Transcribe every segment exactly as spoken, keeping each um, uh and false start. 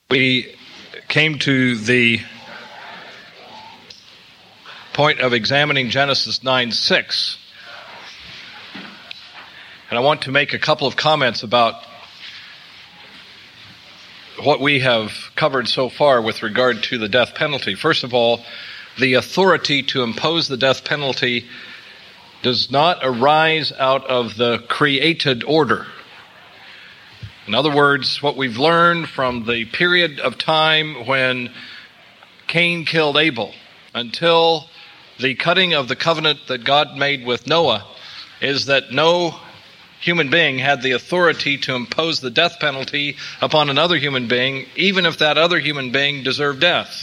We came to the point of examining Genesis nine six, and I want to make a couple of comments about what we have covered so far with regard to the death penalty. First of all, the authority to impose the death penalty does not arise out of the created order. In other words, what we've learned from the period of time when Cain killed Abel until the cutting of the covenant that God made with Noah is that no human being had the authority to impose the death penalty upon another human being, even if that other human being deserved death.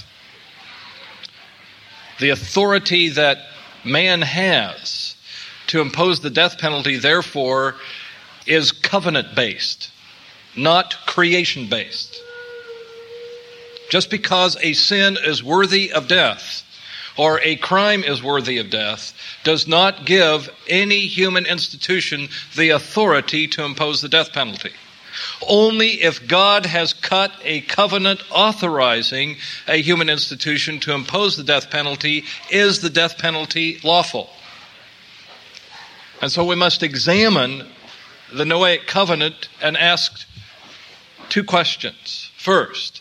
The authority that man has to impose the death penalty, therefore, is covenant-based, not creation-based. Just because a sin is worthy of death or a crime is worthy of death does not give any human institution the authority to impose the death penalty. Only if God has cut a covenant authorizing a human institution to impose the death penalty is the death penalty lawful. And so we must examine the Noahic covenant and ask two questions. First,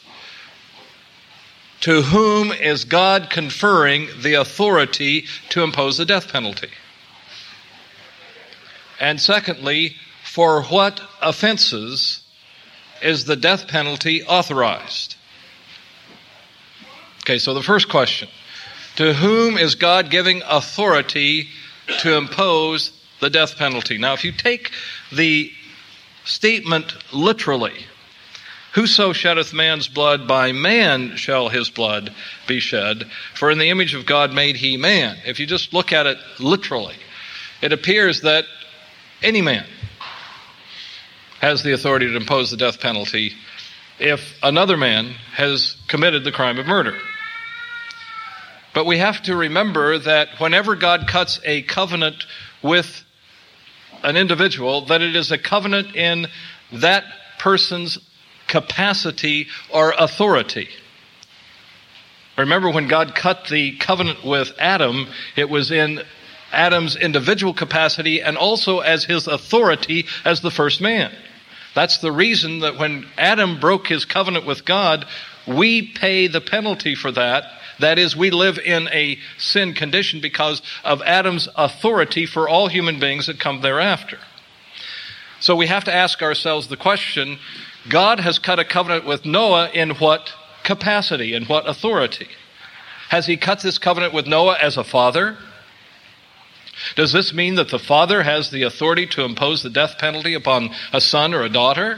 to whom is God conferring the authority to impose the death penalty? And secondly, for what offenses is the death penalty authorized? Okay, so the first question, to whom is God giving authority to impose the death penalty? Now, if you take the statement literally, whoso sheddeth man's blood, by man shall his blood be shed, for in the image of God made he man. If you just look at it literally, it appears that any man has the authority to impose the death penalty if another man has committed the crime of murder. But we have to remember that whenever God cuts a covenant with an individual, that it is a covenant in that person's capacity or authority. Remember, when God cut the covenant with Adam, it was in Adam's individual capacity and also as his authority as the first man. That's the reason that when Adam broke his covenant with God, we pay the penalty for that. That is, we live in a sin condition because of Adam's authority for all human beings that come thereafter. So we have to ask ourselves the question, God has cut a covenant with Noah in what capacity, in what authority? Has he cut this covenant with Noah as a father? Does this mean that the father has the authority to impose the death penalty upon a son or a daughter?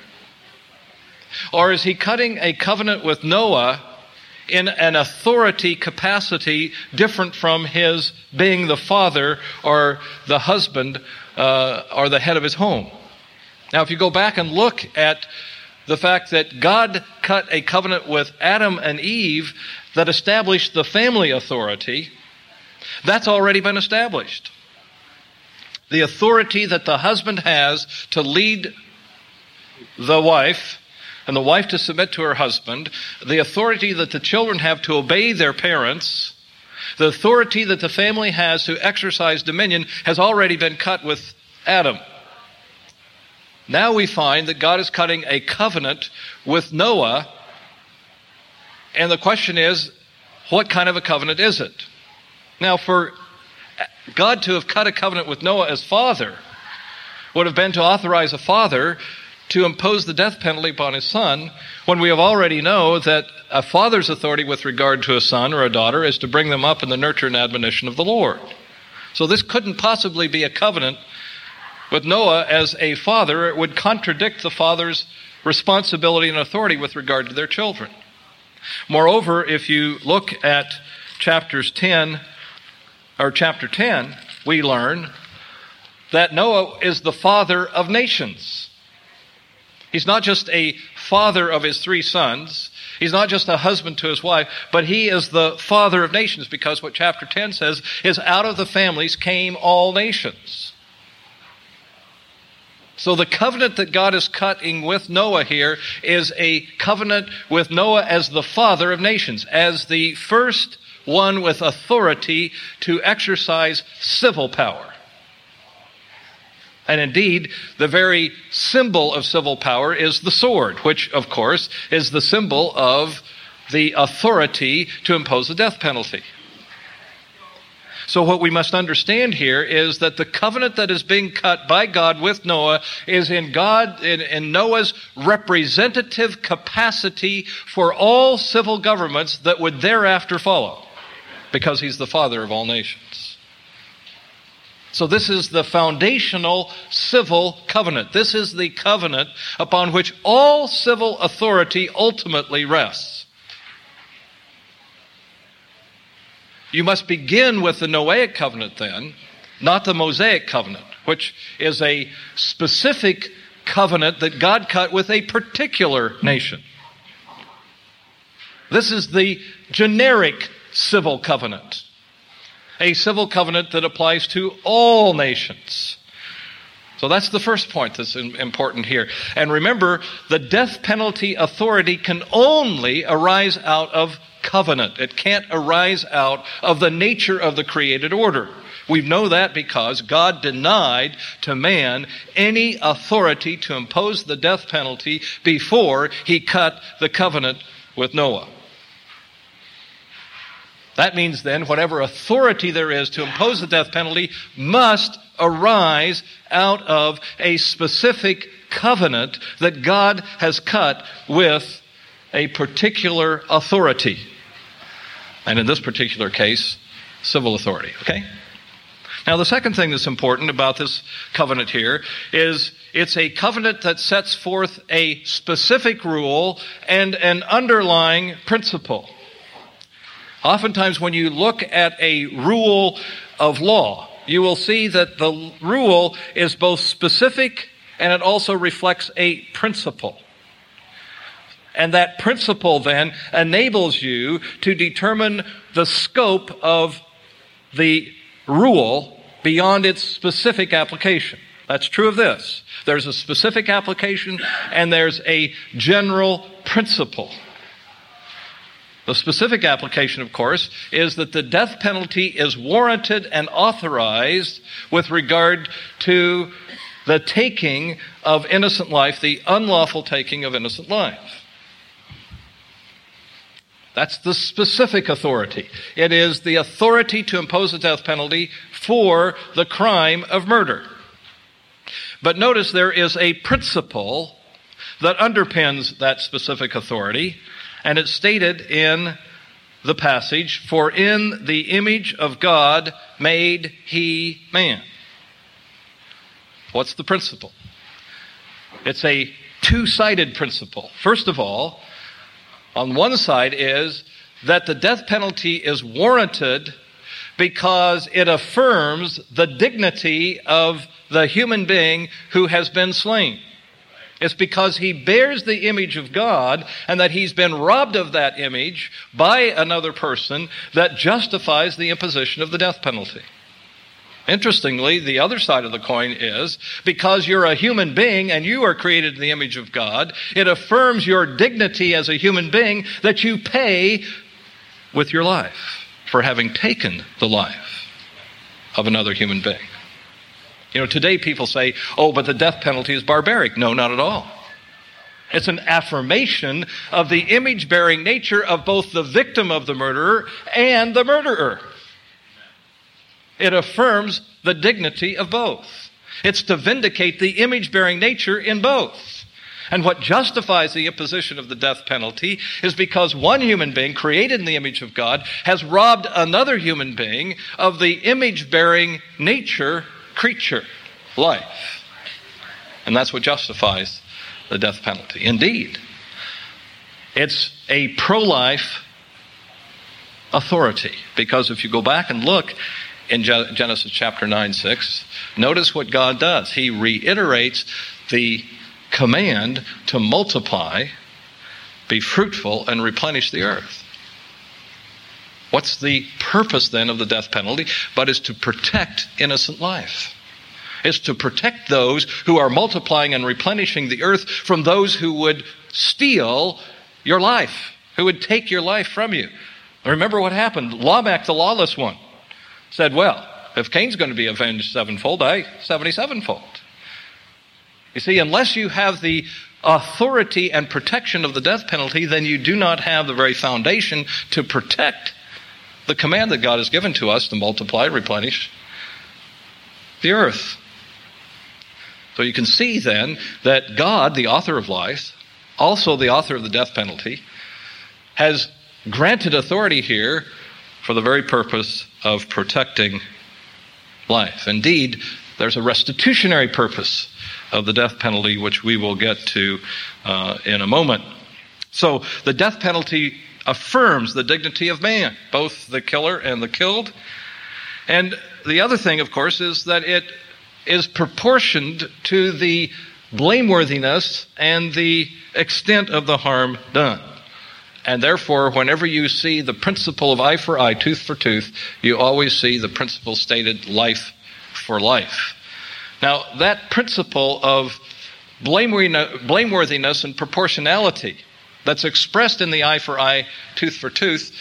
Or is he cutting a covenant with Noah in an authority capacity different from his being the father or the husband uh, or the head of his home? Now, if you go back and look at the fact that God cut a covenant with Adam and Eve that established the family authority, that's already been established. The authority that the husband has to lead the wife and the wife to submit to her husband, the authority that the children have to obey their parents, the authority that the family has to exercise dominion has already been cut with Adam. Now we find that God is cutting a covenant with Noah, and the question is, what kind of a covenant is it? Now, for God to have cut a covenant with Noah as father would have been to authorize a father to impose the death penalty upon his son, when we have already know that a father's authority with regard to a son or a daughter is to bring them up in the nurture and admonition of the Lord. So this couldn't possibly be a covenant with Noah as a father. It would contradict the father's responsibility and authority with regard to their children. Moreover, if you look at chapters ten, or chapter ten, we learn that Noah is the father of nations. He's not just a father of his three sons. He's not just a husband to his wife, but he is the father of nations, because what chapter ten says is, out of the families came all nations. So the covenant that God is cutting with Noah here is a covenant with Noah as the father of nations, as the first one with authority to exercise civil power. And indeed, the very symbol of civil power is the sword, which, of course, is the symbol of the authority to impose the death penalty. So what we must understand here is that the covenant that is being cut by God with Noah is in God, in, in Noah's representative capacity for all civil governments that would thereafter follow, because he's the father of all nations. So this is the foundational civil covenant. This is the covenant upon which all civil authority ultimately rests. You must begin with the Noahic covenant then, not the Mosaic covenant, which is a specific covenant that God cut with a particular nation. This is the generic civil covenant, a civil covenant that applies to all nations. So that's the first point that's important here. And remember, the death penalty authority can only arise out of covenant. It can't arise out of the nature of the created order. We know that because God denied to man any authority to impose the death penalty before he cut the covenant with Noah. That means then whatever authority there is to impose the death penalty must arise out of a specific covenant that God has cut with a particular authority. And in this particular case, civil authority. Okay? Now, the second thing that's important about this covenant here is it's a covenant that sets forth a specific rule and an underlying principle. Oftentimes, when you look at a rule of law, you will see that the rule is both specific and it also reflects a principle. And that principle then enables you to determine the scope of the rule beyond its specific application. That's true of this. There's a specific application and there's a general principle. The specific application, of course, is that the death penalty is warranted and authorized with regard to the taking of innocent life, the unlawful taking of innocent life. That's the specific authority. It is the authority to impose the death penalty for the crime of murder. But notice there is a principle that underpins that specific authority, and it's stated in the passage, "For in the image of God made he man." What's the principle? It's a two-sided principle. First of all, on one side is that the death penalty is warranted because it affirms the dignity of the human being who has been slain. It's because he bears the image of God and that he's been robbed of that image by another person that justifies the imposition of the death penalty. Interestingly, the other side of the coin is, because you're a human being and you are created in the image of God, it affirms your dignity as a human being that you pay with your life for having taken the life of another human being. You know, today people say, oh, but the death penalty is barbaric. No, not at all. It's an affirmation of the image-bearing nature of both the victim of the murderer and the murderer. It affirms the dignity of both. It's to vindicate the image-bearing nature in both. And what justifies the imposition of the death penalty is because one human being created in the image of God has robbed another human being of the image-bearing nature, creature, life. And that's what justifies the death penalty. Indeed, it's a pro-life authority, because if you go back and look in Genesis chapter nine, six, notice what God does. He reiterates the command to multiply, be fruitful, and replenish the earth. What's the purpose then of the death penalty? But is to protect innocent life. is to protect those who are multiplying and replenishing the earth from those who would steal your life, who would take your life from you. Remember what happened. Lamech, the lawless one, said, well, if Cain's going to be avenged sevenfold, I seventy-sevenfold. You see, unless you have the authority and protection of the death penalty, then you do not have the very foundation to protect the command that God has given to us to multiply, replenish the earth. So you can see then that God, the author of life, also the author of the death penalty, has granted authority here for the very purpose of protecting life. Indeed, there's a restitutionary purpose of the death penalty, which we will get to uh, in a moment. So the death penalty affirms the dignity of man, both the killer and the killed. And the other thing, of course, is that it is proportioned to the blameworthiness and the extent of the harm done. And therefore, whenever you see the principle of eye for eye, tooth for tooth, you always see the principle stated life for life. Now, that principle of blameworthiness and proportionality that's expressed in the eye for eye, tooth for tooth,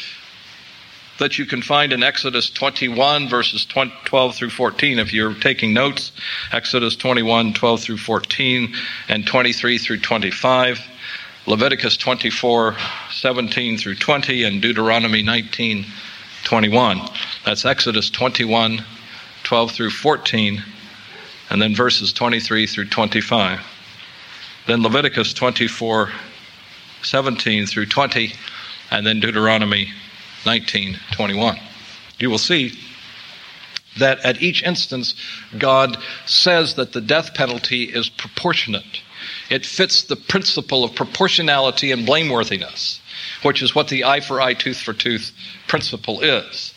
that you can find in Exodus twenty-one, verses twelve through fourteen. If you're taking notes, Exodus twenty-one, twelve through fourteen, and twenty-three through twenty-five. Leviticus twenty-four, seventeen through twenty, and Deuteronomy nineteen, twenty-one. That's Exodus twenty-one, twelve through fourteen, and then verses twenty-three through twenty-five. Then Leviticus twenty-four, seventeen through twenty, and then Deuteronomy nineteen, twenty-one. You will see that at each instance, God says that the death penalty is proportionate. It fits the principle of proportionality and blameworthiness, which is what the eye for eye, tooth for tooth principle is.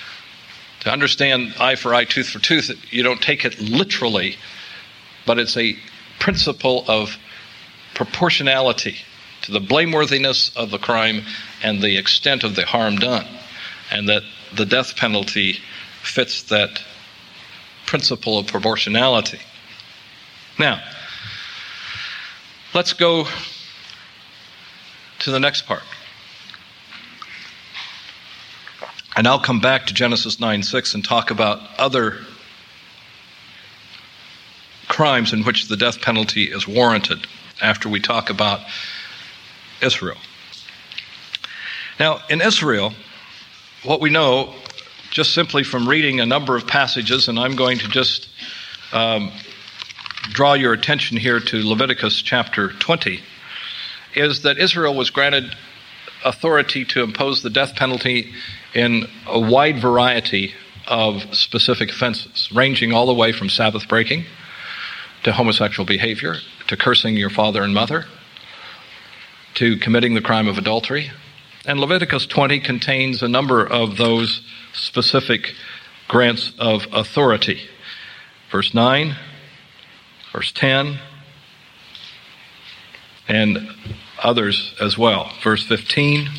To understand eye for eye, tooth for tooth, you don't take it literally, but it's a principle of proportionality to the blameworthiness of the crime and the extent of the harm done, and that the death penalty fits that principle of proportionality. Now, let's go to the next part. And I'll come back to Genesis nine six and talk about other crimes in which the death penalty is warranted after we talk about Israel. Now, in Israel, what we know, just simply from reading a number of passages, and I'm going to just um, draw your attention here to Leviticus chapter twenty, is that Israel was granted authority to impose the death penalty in a wide variety of specific offenses, ranging all the way from Sabbath breaking to homosexual behavior, to cursing your father and mother, to committing the crime of adultery. And Leviticus twenty contains a number of those specific grants of authority. Verse nine, verse ten, and others as well. Verse fifteen.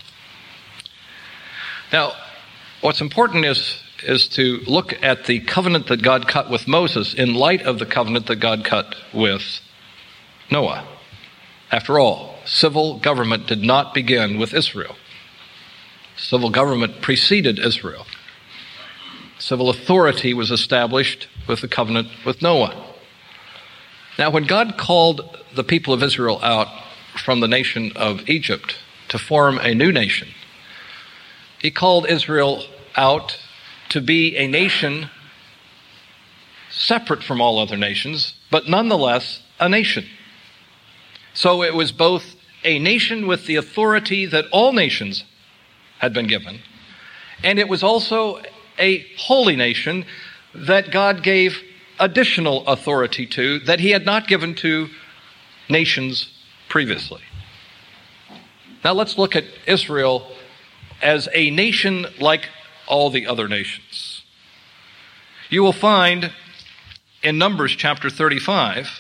Now, what's important is, is to look at the covenant that God cut with Moses in light of the covenant that God cut with Noah. After all, civil government did not begin with Israel. Civil government preceded Israel. Civil authority was established with the covenant with Noah. Now, when God called the people of Israel out from the nation of Egypt to form a new nation, He called Israel out to be a nation separate from all other nations, but nonetheless a nation. So it was both a nation with the authority that all nations had been given, and it was also a holy nation that God gave additional authority to that He had not given to nations previously. Now let's look at Israel as a nation like all the other nations. You will find in Numbers chapter thirty-five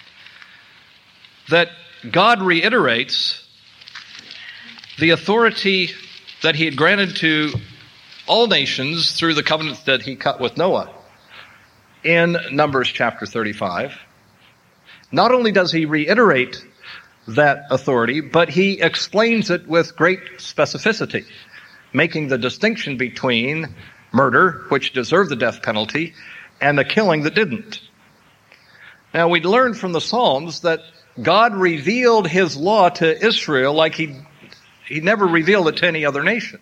that God reiterates the authority that He had granted to all nations through the covenant that He cut with Noah. in Numbers chapter thirty-five, not only does he reiterate that authority, but he explains it with great specificity, making the distinction between murder, which deserved the death penalty, and the killing that didn't. Now, we learn from the Psalms that God revealed his law to Israel like he, he never revealed it to any other nation.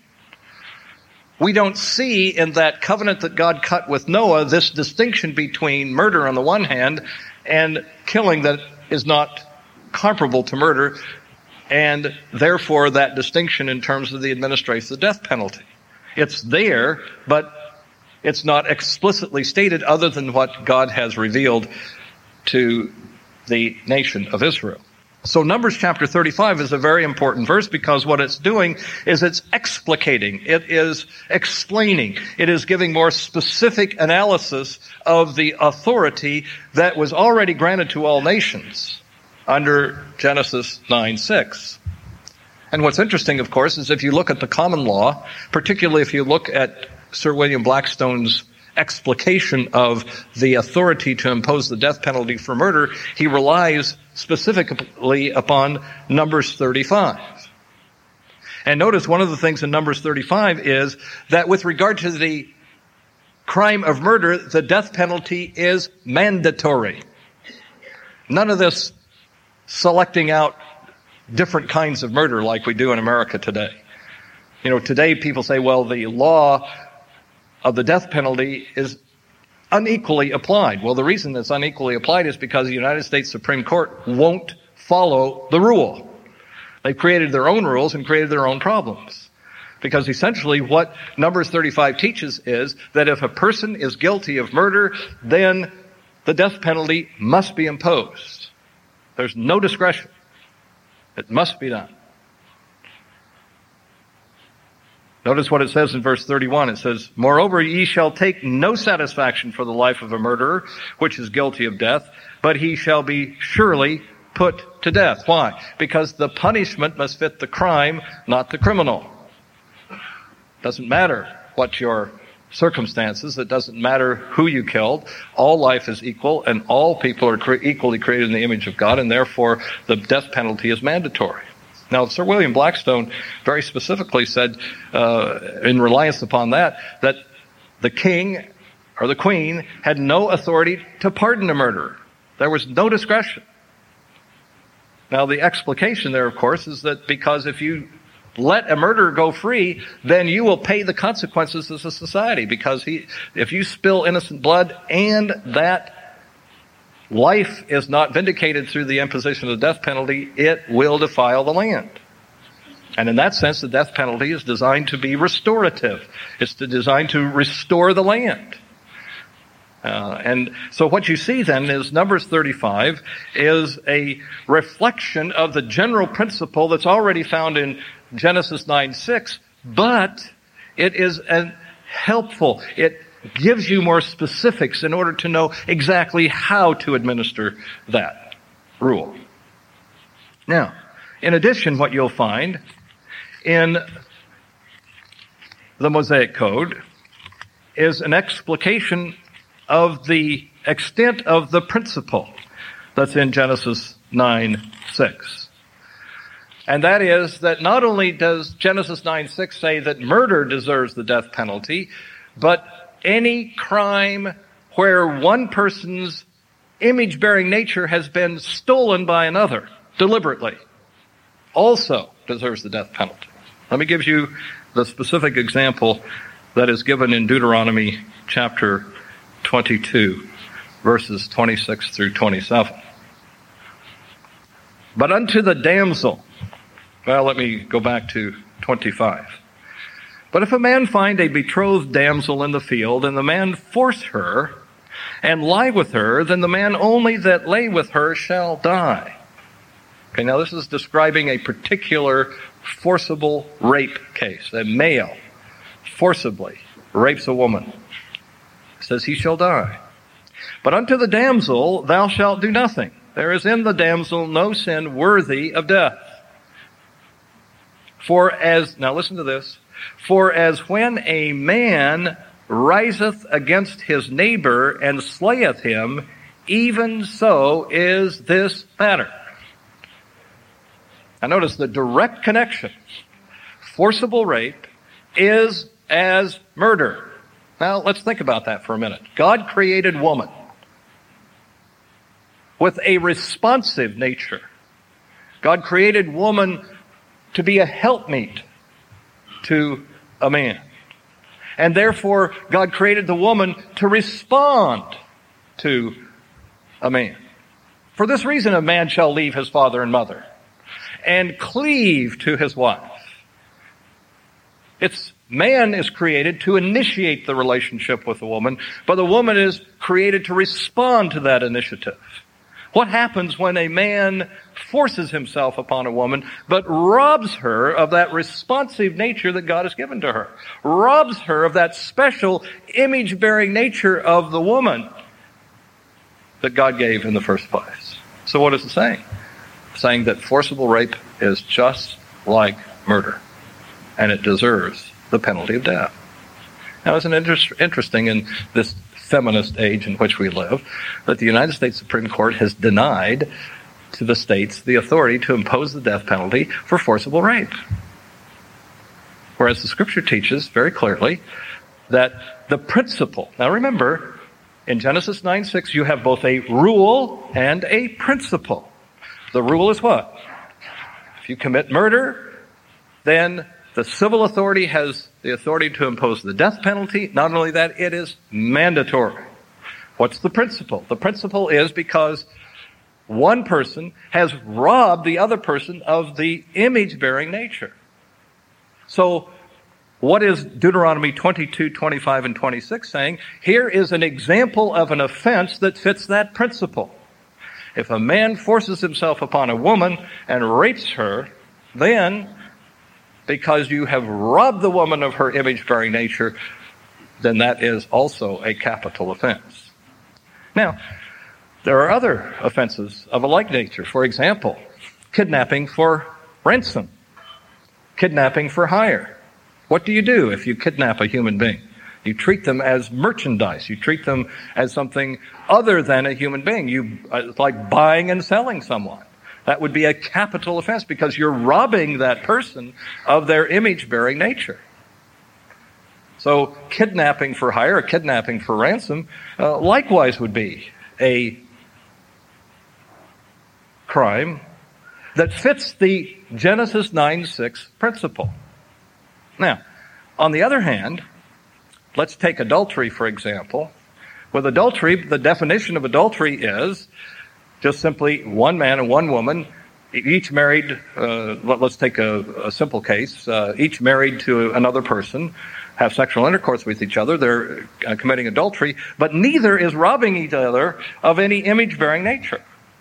We don't see in that covenant that God cut with Noah this distinction between murder on the one hand and killing that is not comparable to murder, and therefore that distinction in terms of the administration of the death penalty. It's there, but it's not explicitly stated other than what God has revealed to the nation of Israel. So Numbers chapter thirty-five is a very important verse because what it's doing is it's explicating, it is explaining, it is giving more specific analysis of the authority that was already granted to all nations under Genesis nine six. And what's interesting, of course, is if you look at the common law, particularly if you look at Sir William Blackstone's explication of the authority to impose the death penalty for murder, he relies specifically upon Numbers thirty-five. And notice one of the things in Numbers thirty-five is that with regard to the crime of murder, the death penalty is mandatory. None of this selecting out different kinds of murder like we do in America today. You know, today people say, well, the law of the death penalty is unequally applied. Well, the reason it's unequally applied is because the United States Supreme Court won't follow the rule. They've created their own rules and created their own problems. Because essentially what Numbers thirty-five teaches is that if a person is guilty of murder, then the death penalty must be imposed. There's no discretion. It must be done. Notice what it says in verse thirty-one. It says, "Moreover, ye shall take no satisfaction for the life of a murderer, which is guilty of death, but he shall be surely put to death." Why? Because the punishment must fit the crime, not the criminal. Doesn't matter what your circumstances. It doesn't matter who you killed. All life is equal, and all people are cre- equally created in the image of God, and therefore the death penalty is mandatory. Now, Sir William Blackstone very specifically said, uh, in reliance upon that, that the king or the queen had no authority to pardon a murderer. There was no discretion. Now, the explication there, of course, is that because if you let a murderer go free, then you will pay the consequences as a society, because he, if you spill innocent blood and that life is not vindicated through the imposition of the death penalty, it will defile the land. And in that sense, the death penalty is designed to be restorative. It's designed to restore the land. Uh, and so what you see then is Numbers thirty-five is a reflection of the general principle that's already found in Genesis nine six, but it is an helpful, it gives you more specifics in order to know exactly how to administer that rule. Now, in addition, what you'll find in the Mosaic Code is an explication of the extent of the principle that's in Genesis nine six. And that is that not only does Genesis nine six say that murder deserves the death penalty, but any crime where one person's image-bearing nature has been stolen by another deliberately also deserves the death penalty. Let me give you the specific example that is given in Deuteronomy chapter twenty-two, verses twenty-six through twenty-seven. "But unto the damsel," well, let me go back to twenty-five. "But if a man find a betrothed damsel in the field, and the man force her, and lie with her, then the man only that lay with her shall die." Okay, now this is describing a particular forcible rape case. A male forcibly rapes a woman. It says he shall die. "But unto the damsel thou shalt do nothing. There is in the damsel no sin worthy of death. For as," now listen to this, "for as when a man riseth against his neighbor and slayeth him, even so is this matter. Now notice the direct connection. Forcible rape is as murder. Now let's think about that for a minute. God created woman with a responsive nature. God created woman to be a helpmeet to a man. And therefore, God created the woman to respond to a man. For this reason, a man shall leave his father and mother and cleave to his wife. It's man is created to initiate the relationship with the woman, but the woman is created to respond to that initiative. What happens when a man forces himself upon a woman, but robs her of that responsive nature that God has given to her? Robs her of that special image-bearing nature of the woman that God gave in the first place. So what is it saying? It's saying that forcible rape is just like murder, and it deserves the penalty of death. Now, isn't it inter- interesting in this feminist age in which we live that the United States Supreme Court has denied to the states the authority to impose the death penalty for forcible rape? Whereas the Scripture teaches very clearly that the principle, now remember, in Genesis nine six, you have both a rule and a principle. The rule is what? If you commit murder, then the civil authority has the authority to impose the death penalty. Not only that, it is mandatory. What's the principle? The principle is because one person has robbed the other person of the image-bearing nature. So what is Deuteronomy twenty-two, twenty-five, and twenty-six saying? Here is an example of an offense that fits that principle. If a man forces himself upon a woman and rapes her, then because you have robbed the woman of her image-bearing nature, then that is also a capital offense. Now, there are other offenses of a like nature. For example, kidnapping for ransom, kidnapping for hire. What do you do if you kidnap a human being? You treat them as merchandise. You treat them as something other than a human being. You, it's like buying and selling someone. That would be a capital offense because you're robbing that person of their image-bearing nature. So kidnapping for hire, or kidnapping for ransom, uh, likewise would be a crime that fits the Genesis nine six principle. Now, on the other hand, let's take adultery, for example. With adultery, the definition of adultery is just simply one man and one woman, each married, uh, let's take a, a simple case, uh, each married to another person, have sexual intercourse with each other, they're uh, committing adultery, but neither is robbing each other of any image-bearing nature.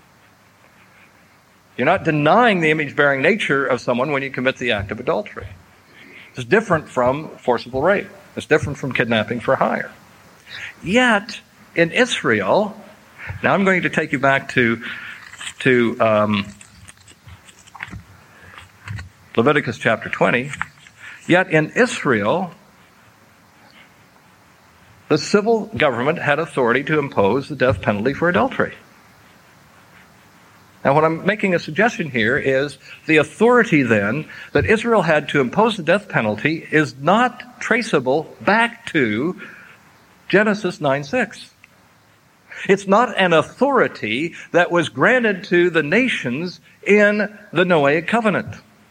You're not denying the image-bearing nature of someone when you commit the act of adultery. It's different from forcible rape. It's different from kidnapping for hire. Yet, in Israel, now I'm going to take you back to, to um, Leviticus chapter twenty. Yet in Israel, the civil government had authority to impose the death penalty for adultery. Now what I'm making a suggestion here is the authority then that Israel had to impose the death penalty is not traceable back to Genesis nine six. It's not an authority that was granted to the nations in the Noahic covenant.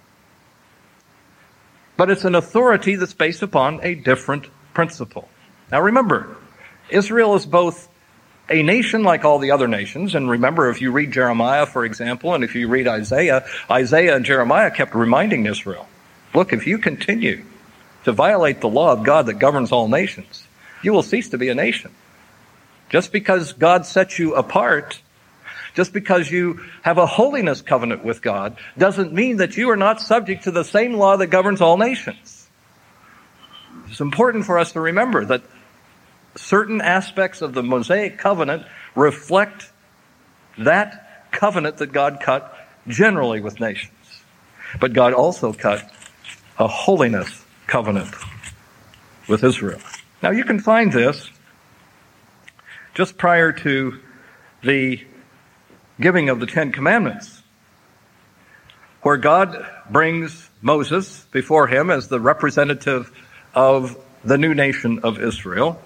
But it's an authority that's based upon a different principle. Now remember, Israel is both a nation like all the other nations, and remember if you read Jeremiah, for example, and if you read Isaiah, Isaiah and Jeremiah kept reminding Israel, look, if you continue to violate the law of God that governs all nations, you will cease to be a nation. Just because God sets you apart, just because you have a holiness covenant with God, doesn't mean that you are not subject to the same law that governs all nations. It's important for us to remember that certain aspects of the Mosaic covenant reflect that covenant that God cut generally with nations. But God also cut a holiness covenant with Israel. Now you can find this just prior to the giving of the Ten Commandments, where God brings Moses before him as the representative of the new nation of Israel.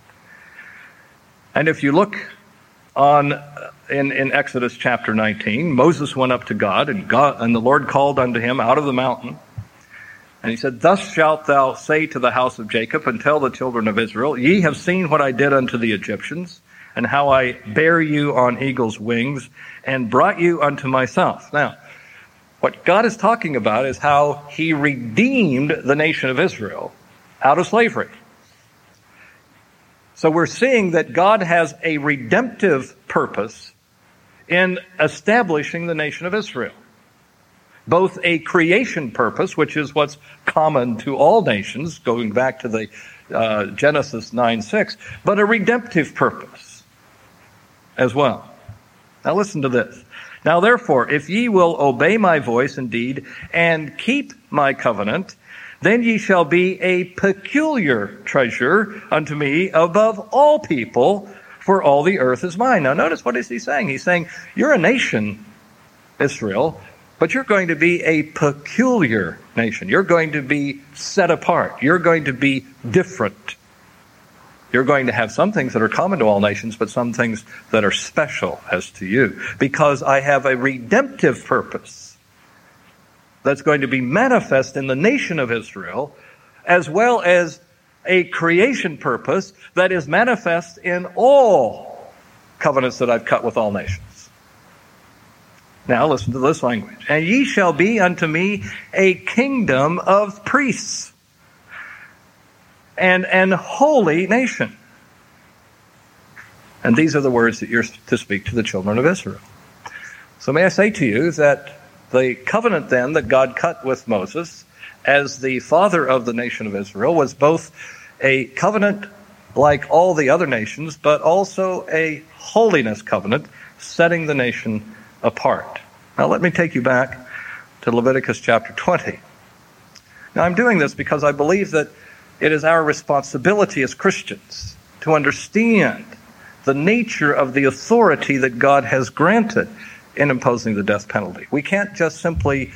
And if you look on in, in Exodus chapter nineteen, Moses went up to God, and God and the Lord called unto him out of the mountain. And he said, Thus shalt thou say to the house of Jacob, and tell the children of Israel, Ye have seen what I did unto the Egyptians, and how I bare you on eagle's wings, and brought you unto myself. Now, what God is talking about is how he redeemed the nation of Israel out of slavery. So we're seeing that God has a redemptive purpose in establishing the nation of Israel. Both a creation purpose, which is what's common to all nations, going back to the uh, Genesis nine six, but a redemptive purpose as well. Now listen to this. Now therefore, if ye will obey my voice indeed, and keep my covenant, then ye shall be a peculiar treasure unto me above all people, for all the earth is mine. Now notice, what is he saying? He's saying, you're a nation, Israel, but you're going to be a peculiar nation. You're going to be set apart. You're going to be different. You're going to have some things that are common to all nations, but some things that are special as to you, because I have a redemptive purpose that's going to be manifest in the nation of Israel, as well as a creation purpose that is manifest in all covenants that I've cut with all nations. Now listen to this language. And ye shall be unto me a kingdom of priests, and an holy nation. And these are the words that you're to speak to the children of Israel. So may I say to you that the covenant then that God cut with Moses as the father of the nation of Israel was both a covenant like all the other nations, but also a holiness covenant, setting the nation apart. Now let me take you back to Leviticus chapter twenty. Now I'm doing this because I believe that it is our responsibility as Christians to understand the nature of the authority that God has granted in imposing the death penalty. We can't just simply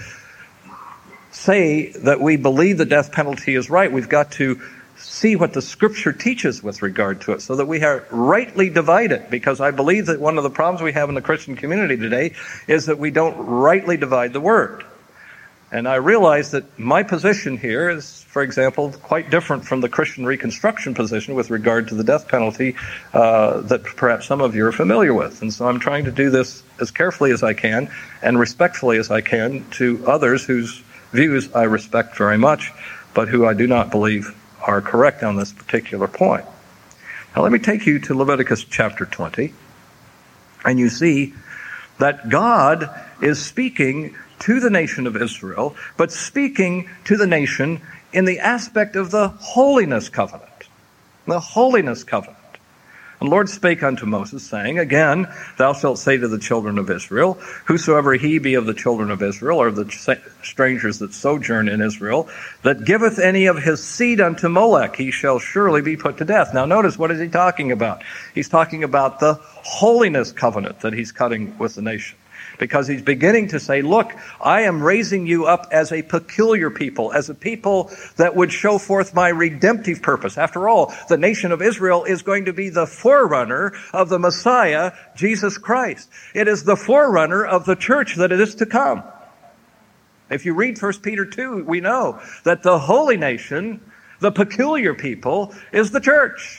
say that we believe the death penalty is right. We've got to see what the Scripture teaches with regard to it so that we are rightly divided, because I believe that one of the problems we have in the Christian community today is that we don't rightly divide the Word. And I realize that my position here is, for example, quite different from the Christian Reconstruction position with regard to the death penalty uh, that perhaps some of you are familiar with. And so I'm trying to do this as carefully as I can and respectfully as I can to others whose views I respect very much, but who I do not believe are correct on this particular point. Now let me take you to Leviticus chapter twenty, and you see that God is speaking to the nation of Israel, but speaking to the nation in the aspect of the holiness covenant. The holiness covenant. And the Lord spake unto Moses, saying, Again, thou shalt say to the children of Israel, Whosoever he be of the children of Israel, or the strangers that sojourn in Israel, that giveth any of his seed unto Molech, he shall surely be put to death. Now notice, what is he talking about? He's talking about the holiness covenant that he's cutting with the nation. Because he's beginning to say, look, I am raising you up as a peculiar people, as a people that would show forth my redemptive purpose. After all, the nation of Israel is going to be the forerunner of the Messiah, Jesus Christ. It is the forerunner of the church that is to come. If you read First Peter two, we know that the holy nation, the peculiar people, is the church.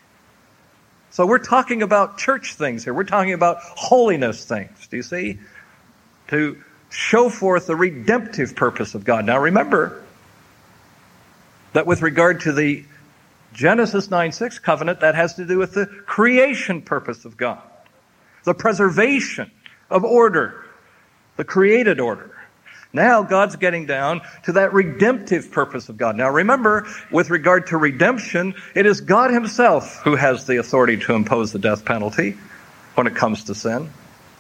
So we're talking about church things here. We're talking about holiness things. Do you see? To show forth the redemptive purpose of God. Now remember that with regard to the Genesis nine six covenant, that has to do with the creation purpose of God. The preservation of order. The created order. Now God's getting down to that redemptive purpose of God. Now remember, with regard to redemption, it is God himself who has the authority to impose the death penalty when it comes to sin,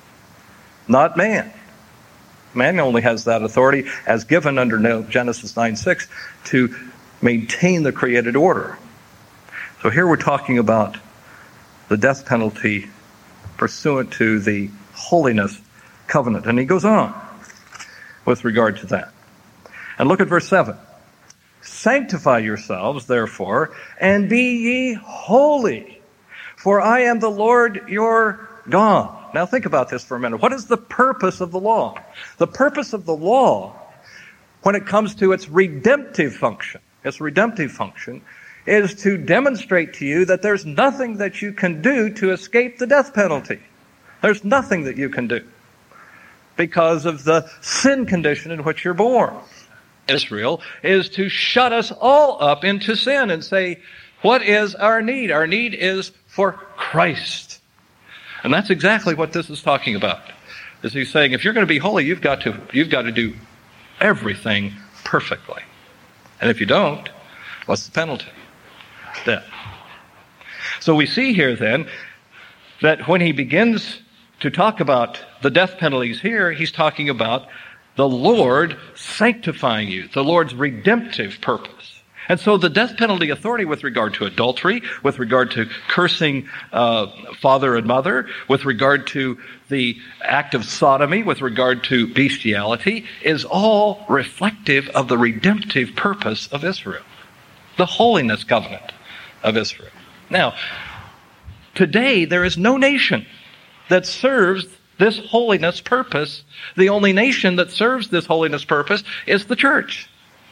not man. Man only has that authority as given under Genesis nine six to maintain the created order. So here we're talking about the death penalty pursuant to the holiness covenant. And he goes on with regard to that. And look at verse seven. Sanctify yourselves, therefore, and be ye holy, for I am the Lord your God. Now think about this for a minute. What is the purpose of the law? The purpose of the law, when it comes to its redemptive function, its redemptive function, is to demonstrate to you that there's nothing that you can do to escape the death penalty. There's nothing that you can do because of the sin condition in which you're born. Israel is to shut us all up into sin and say, what is our need? Our need is for Christ. And that's exactly what this is talking about. Is he's saying, if you're going to be holy, you've got to, you've got to do everything perfectly. And if you don't, what's the penalty? Death. So we see here then that when he begins to talk about the death penalties here, he's talking about the Lord sanctifying you, the Lord's redemptive purpose. And so the death penalty authority with regard to adultery, with regard to cursing uh, father and mother, with regard to the act of sodomy, with regard to bestiality, is all reflective of the redemptive purpose of Israel, the holiness covenant of Israel. Now, today there is no nation that serves this holiness purpose. The only nation that serves this holiness purpose is the church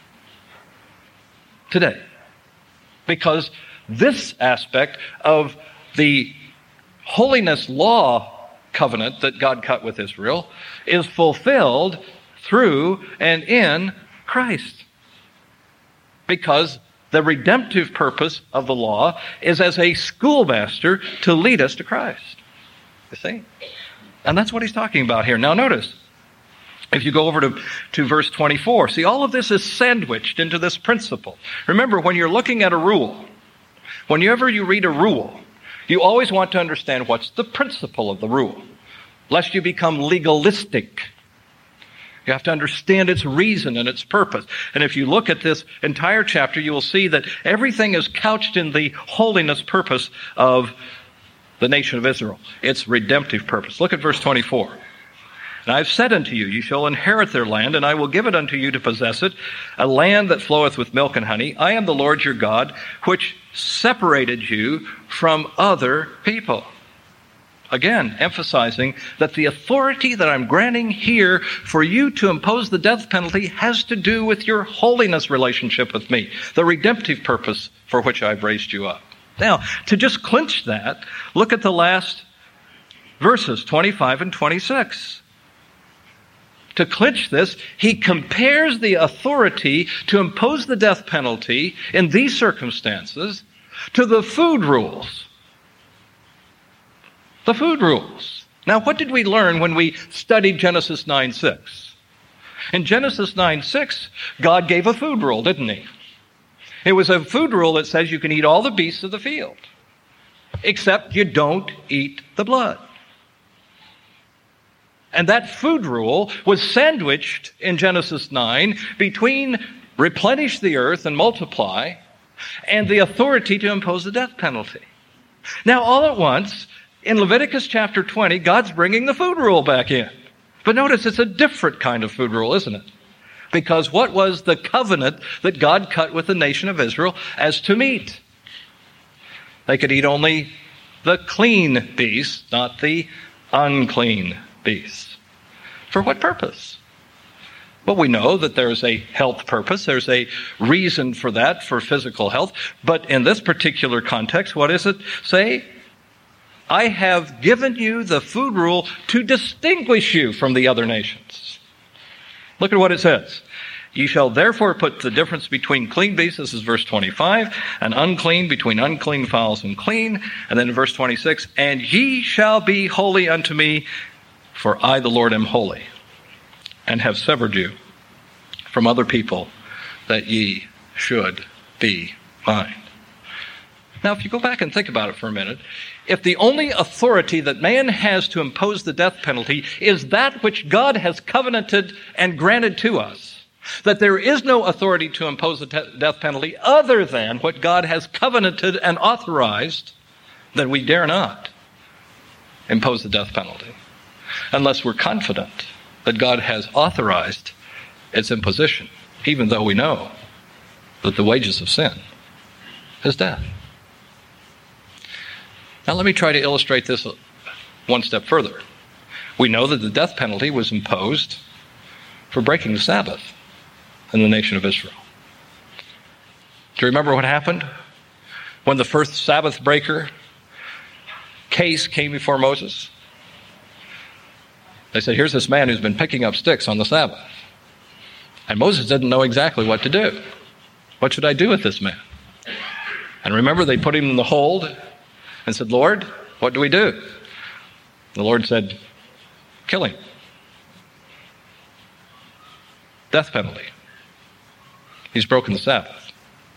today. Because this aspect of the holiness law covenant that God cut with Israel is fulfilled through and in Christ. Because the redemptive purpose of the law is as a schoolmaster to lead us to Christ. You see? And that's what he's talking about here. Now notice, if you go over to, to verse twenty-four, see, all of this is sandwiched into this principle. Remember, when you're looking at a rule, whenever you read a rule, you always want to understand what's the principle of the rule, lest you become legalistic. You have to understand its reason and its purpose. And if you look at this entire chapter, you will see that everything is couched in the holiness purpose of the nation of Israel, its redemptive purpose. Look at verse twenty-four. And I've said unto you, you shall inherit their land, and I will give it unto you to possess it, a land that floweth with milk and honey. I am the Lord your God, which separated you from other people. Again, emphasizing that the authority that I'm granting here for you to impose the death penalty has to do with your holiness relationship with me, the redemptive purpose for which I've raised you up. Now, to just clinch that, look at the last verses, twenty-five and twenty-six. To clinch this, he compares the authority to impose the death penalty in these circumstances to the food rules. The food rules. Now, what did we learn when we studied Genesis nine six? In Genesis nine six, God gave a food rule, didn't he? It was a food rule that says you can eat all the beasts of the field, except you don't eat the blood. And that food rule was sandwiched in Genesis nine between replenish the earth and multiply and the authority to impose the death penalty. Now, all at once, in Leviticus chapter twenty, God's bringing the food rule back in. But notice it's a different kind of food rule, isn't it? Because what was the covenant that God cut with the nation of Israel as to meat? They could eat only the clean beasts, not the unclean beasts. For what purpose? Well, we know that there's a health purpose. There's a reason for that, for physical health. But in this particular context, what does it say? I have given you the food rule to distinguish you from the other nations. Look at what it says. Ye shall therefore put the difference between clean beasts, this is verse twenty-five, and unclean between unclean fowls and clean. And then in verse twenty-six, and ye shall be holy unto me, for I the Lord am holy, and have severed you from other people, that ye should be mine. Now, if you go back and think about it for a minute, if the only authority that man has to impose the death penalty is that which God has covenanted and granted to us, That there is no authority to impose the te- death penalty other than what God has covenanted and authorized, that we dare not impose the death penalty unless we're confident that God has authorized its imposition, even though we know that the wages of sin is death. Now let me try to illustrate this one step further. We know that the death penalty was imposed for breaking the Sabbath in the nation of Israel. Do you remember what happened when the first Sabbath breaker case came before Moses? They said, here's this man who's been picking up sticks on the Sabbath. And Moses didn't know exactly what to do. What should I do with this man? And remember, they put him in the hold and said, Lord, what do we do? The Lord said, kill him. Death penalty. He's broken the Sabbath.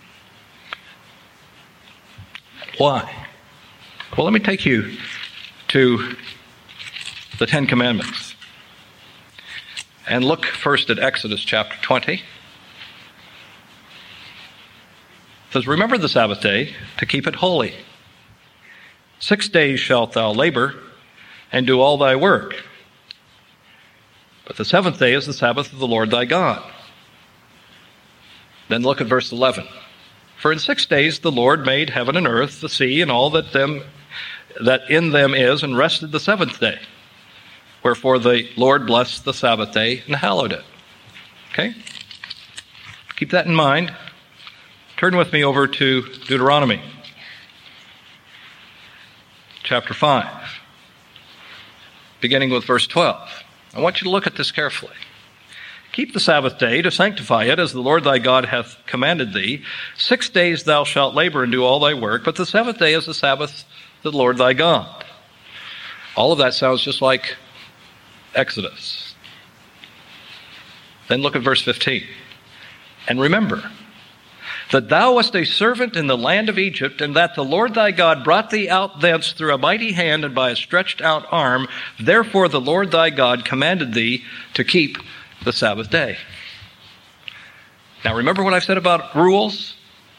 Why? Well, let me take you to the Ten Commandments. And look first at Exodus chapter twenty. It says, remember the Sabbath day to keep it holy. Six days shalt thou labor and do all thy work. But the seventh day is the Sabbath of the Lord thy God. Then look at verse eleven. For in six days the Lord made heaven and earth, the sea, and all that them that in them is, and rested the seventh day. Wherefore the Lord blessed the Sabbath day and hallowed it. Okay? Keep that in mind. Turn with me over to Deuteronomy chapter five, beginning with verse twelve. I want you to look at this carefully. Keep the Sabbath day to sanctify it, as the Lord thy God hath commanded thee. Six days thou shalt labor and do all thy work, but the seventh day is the Sabbath of the Lord thy God. All of that sounds just like Exodus. Then look at verse fifteen. And remember that thou wast a servant in the land of Egypt, and that the Lord thy God brought thee out thence through a mighty hand and by a stretched out arm. Therefore the Lord thy God commanded thee to keep the Sabbath day. Now remember what I've said about rules?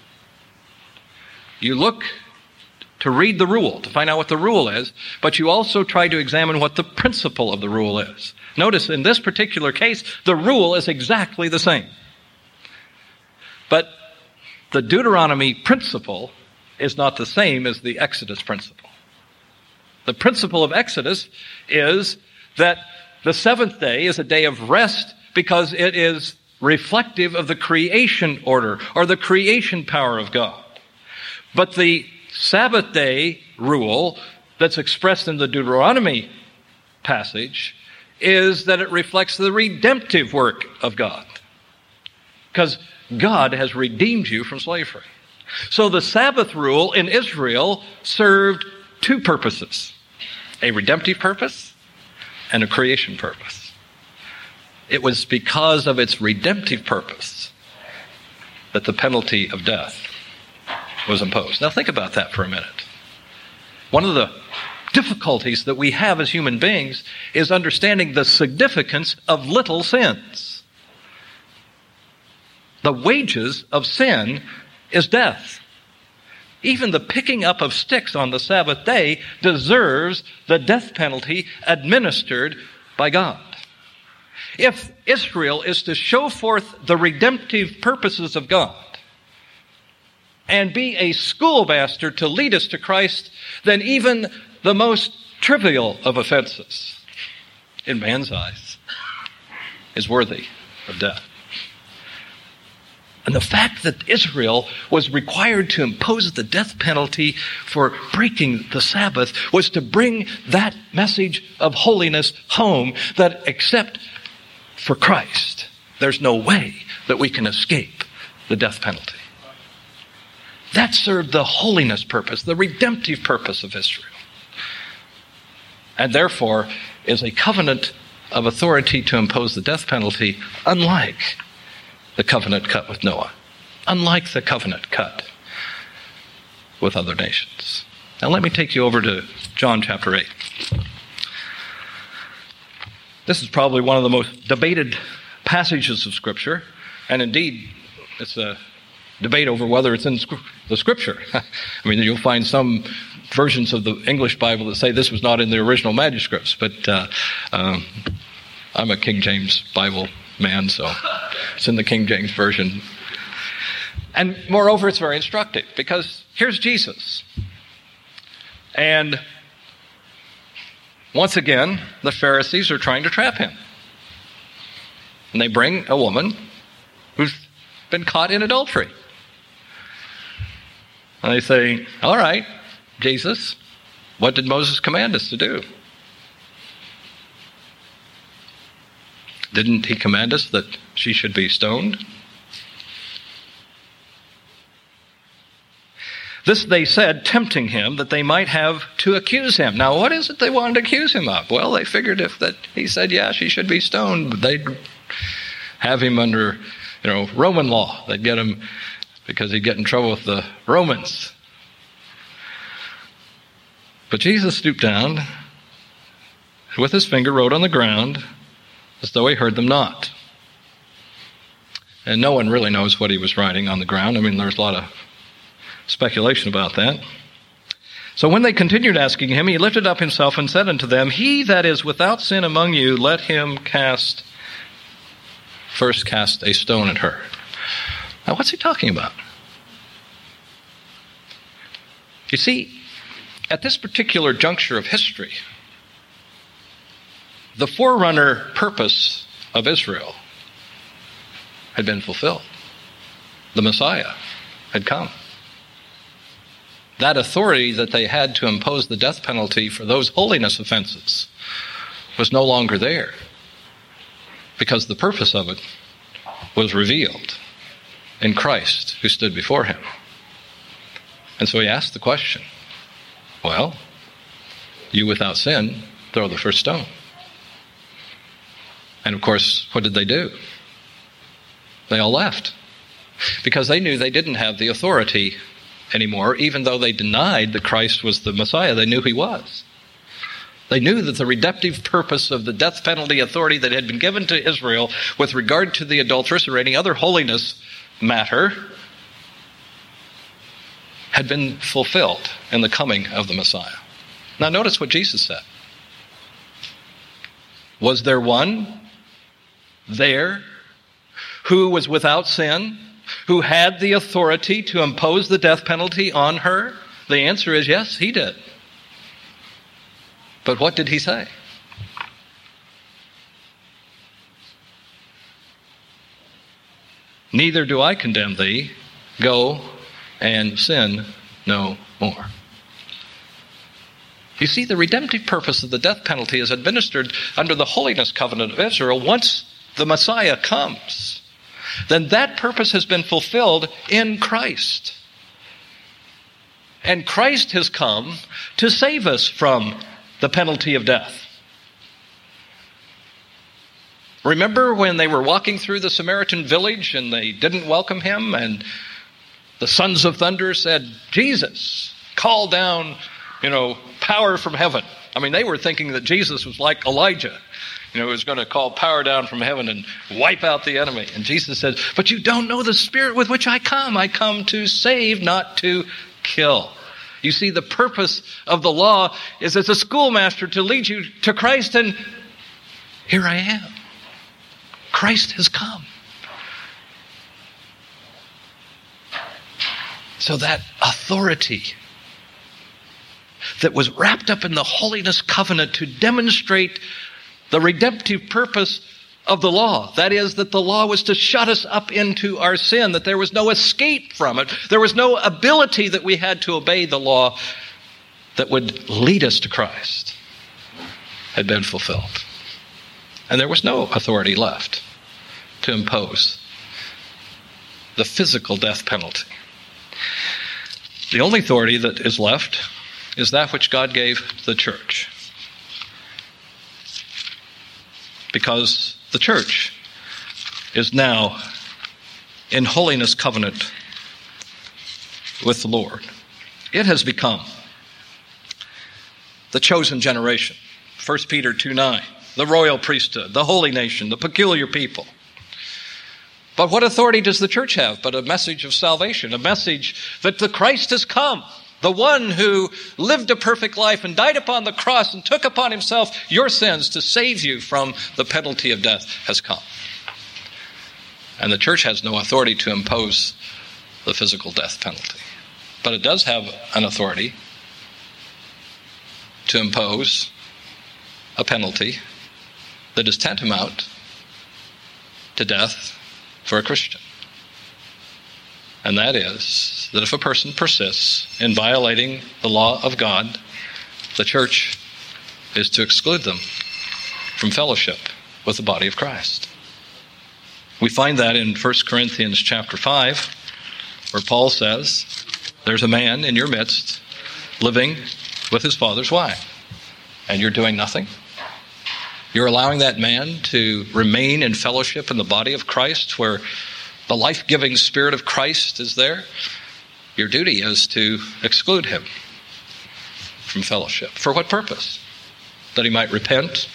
You look to read the rule, to find out what the rule is, but you also try to examine what the principle of the rule is. Notice in this particular case, the rule is exactly the same. But the Deuteronomy principle is not the same as the Exodus principle. The principle of Exodus is that the seventh day is a day of rest because it is reflective of the creation order or the creation power of God. But the Sabbath day rule that's expressed in the Deuteronomy passage is that it reflects the redemptive work of God. Because God has redeemed you from slavery. So the Sabbath rule in Israel served two purposes: a redemptive purpose and a creation purpose. It was because of its redemptive purpose that the penalty of death was imposed. Now think about that for a minute. One of the difficulties that we have as human beings is understanding the significance of little sins. The wages of sin is death. Even the picking up of sticks on the Sabbath day deserves the death penalty administered by God. If Israel is to show forth the redemptive purposes of God and be a schoolmaster to lead us to Christ, then even the most trivial of offenses, in man's eyes, is worthy of death. And the fact that Israel was required to impose the death penalty for breaking the Sabbath was to bring that message of holiness home, that except for Christ, there's no way that we can escape the death penalty. That served the holiness purpose, the redemptive purpose of Israel. And therefore is a covenant of authority to impose the death penalty, unlike the covenant cut with Noah, unlike the covenant cut with other nations. Now let me take you over to John chapter eight. This is probably one of the most debated passages of Scripture, And indeed, it's a debate over whether it's in the Scripture. I mean, you'll find some versions of the English Bible that say this was not in the original manuscripts, but uh, um, I'm a King James Bible man, so it's in the King James Version. And moreover, it's very instructive, because here's Jesus. And once again, the Pharisees are trying to trap him. And they bring a woman who's been caught in adultery. And they say, all right, Jesus, what did Moses command us to do? Didn't he command us that she should be stoned? This they said, tempting him, that they might have to accuse him. Now, what is it they wanted to accuse him of? Well, they figured if that he said, yeah, she should be stoned, they'd have him under, you know, Roman law. They'd get him because he'd get in trouble with the Romans. But Jesus stooped down, and with his finger wrote on the ground, as though he heard them not. And no one really knows what he was writing on the ground. I mean, there's a lot of speculation about that. So when they continued asking him, he lifted up himself and said unto them, he that is without sin among you, let him cast, first cast a stone at her. Now, what's he talking about? You see, at this particular juncture of history, the forerunner purpose of Israel had been fulfilled. The Messiah had come. That authority that they had to impose the death penalty for those holiness offenses was no longer there, because the purpose of it was revealed in Christ who stood before him. And so he asked the question, well, you without sin, throw the first stone. And of course, what did they do? They all left, because they knew they didn't have the authority anymore, even though they denied that Christ was the Messiah. They knew he was. They knew that the redemptive purpose of the death penalty authority that had been given to Israel with regard to the adulteress or any other holiness matter had been fulfilled in the coming of the Messiah. Now notice what Jesus said. Was there one there who was without sin, who had the authority to impose the death penalty on her? The answer is yes, he did. But what did he say? Neither do I condemn thee. Go and sin no more. You see, the redemptive purpose of the death penalty is administered under the holiness covenant of Israel. Once the Messiah comes, then that purpose has been fulfilled in Christ. And Christ has come to save us from the penalty of death. Remember when they were walking through the Samaritan village and they didn't welcome him, and the sons of thunder said, Jesus, call down, you know, power from heaven. I mean, they were thinking that Jesus was like Elijah. You know, he was going to call power down from heaven and wipe out the enemy. And Jesus said, but you don't know the spirit with which I come. I come to save, not to kill. You see, the purpose of the law is as a schoolmaster to lead you to Christ, and here I am. Christ has come. So that authority that was wrapped up in the holiness covenant to demonstrate the redemptive purpose of the law, that is, that the law was to shut us up into our sin, that there was no escape from it, there was no ability that we had to obey the law that would lead us to Christ, had been fulfilled. And there was no authority left to impose the physical death penalty. The only authority that is left is that which God gave the church. Because the church is now in holiness covenant with the Lord. It has become the chosen generation. First Peter two nine, the royal priesthood, the holy nation, the peculiar people. But what authority does the church have but a message of salvation, a message that the Christ has come, the one who lived a perfect life and died upon the cross and took upon himself your sins to save you from the penalty of death has come. And the church has no authority to impose the physical death penalty. But it does have an authority to impose a penalty that is tantamount to death for a Christian. And that is that if a person persists in violating the law of God, the church is to exclude them from fellowship with the body of Christ. We find that in First Corinthians chapter five, where Paul says, there's a man in your midst living with his father's wife, and you're doing nothing. You're allowing that man to remain in fellowship in the body of Christ, where the life-giving Spirit of Christ is there. Your duty is to exclude him from fellowship. For what purpose? That he might repent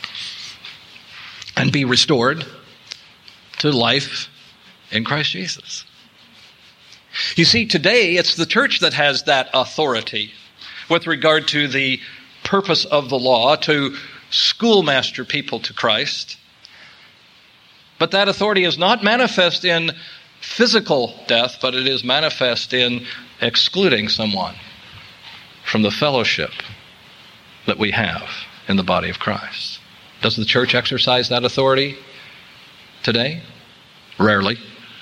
and be restored to life in Christ Jesus. You see, today it's the church that has that authority with regard to the purpose of the law, to schoolmaster people to Christ. But that authority is not manifest in physical death, but it is manifest in excluding someone from the fellowship that we have in the body of Christ. Does the church exercise that authority today? Rarely.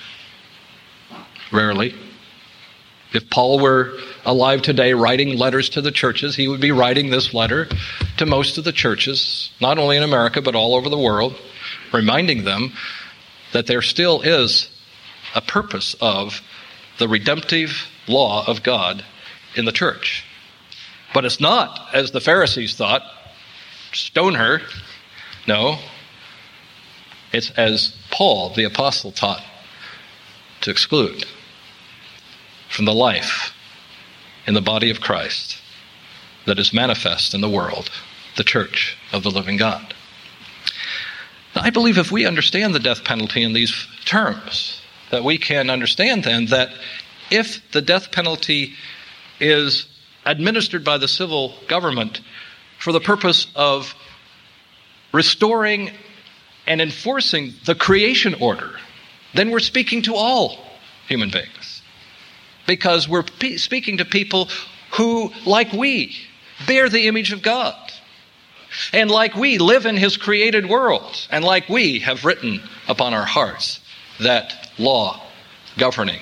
Rarely. If Paul were alive today writing letters to the churches, he would be writing this letter to most of the churches, not only in America, but all over the world, reminding them that there still is a purpose of the redemptive law of God in the church. But it's not, as the Pharisees thought, stone her. No. It's as Paul, the apostle, taught, to exclude from the life in the body of Christ that is manifest in the world, the church of the living God. Now, I believe if we understand the death penalty in these terms, that we can understand then that if the death penalty is administered by the civil government for the purpose of restoring and enforcing the creation order, then we're speaking to all human beings. Because we're pe- speaking to people who, like we, bear the image of God. And like we, live in his created world. And like we, have written upon our hearts that law governing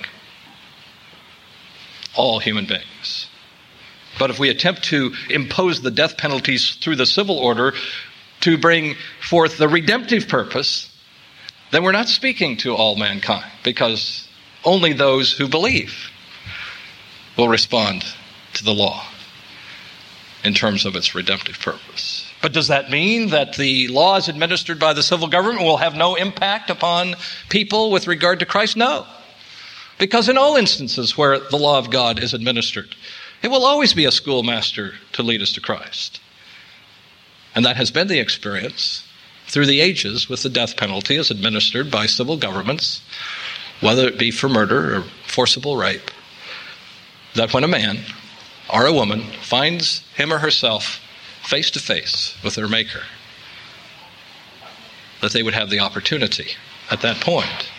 all human beings. But if we attempt to impose the death penalties through the civil order to bring forth the redemptive purpose, then we're not speaking to all mankind, because only those who believe will respond to the law in terms of its redemptive purpose. But does that mean that the laws administered by the civil government will have no impact upon people with regard to Christ? No. Because in all instances where the law of God is administered, it will always be a schoolmaster to lead us to Christ. And that has been the experience through the ages with the death penalty as administered by civil governments, whether it be for murder or forcible rape, that when a man or a woman finds him or herself face to face with their Maker, that they would have the opportunity at that point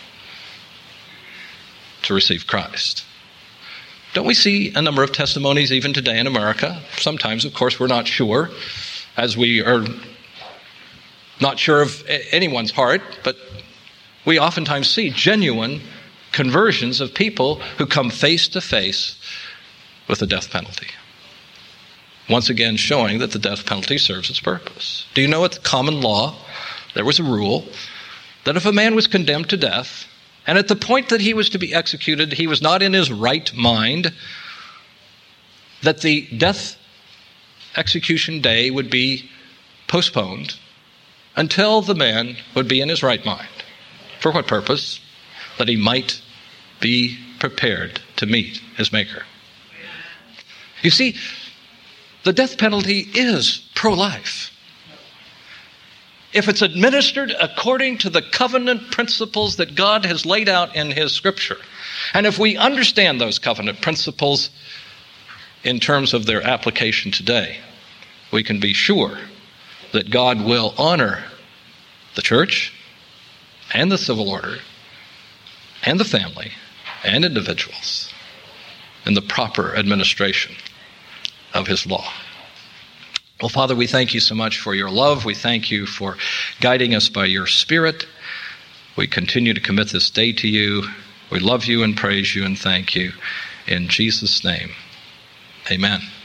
to receive Christ. Don't we see a number of testimonies even today in America? Sometimes, of course, we're not sure, as we are not sure of anyone's heart, but we oftentimes see genuine conversions of people who come face to face with the death penalty. Once again, showing that the death penalty serves its purpose. Do you know at the common law, there was a rule that if a man was condemned to death, and at the point that he was to be executed, he was not in his right mind, that the death execution day would be postponed until the man would be in his right mind. For what purpose? That he might be prepared to meet his Maker. You see, the death penalty is pro-life. if it's administered according to the covenant principles that God has laid out in His Scripture, and if we understand those covenant principles in terms of their application today, we can be sure that God will honor the church and the civil order and the family and individuals in the proper administration of His law. Well, Father, we thank you so much for your love. We thank you for guiding us by your Spirit. We continue to commit this day to you. We love you and praise you and thank you. In Jesus' name, amen.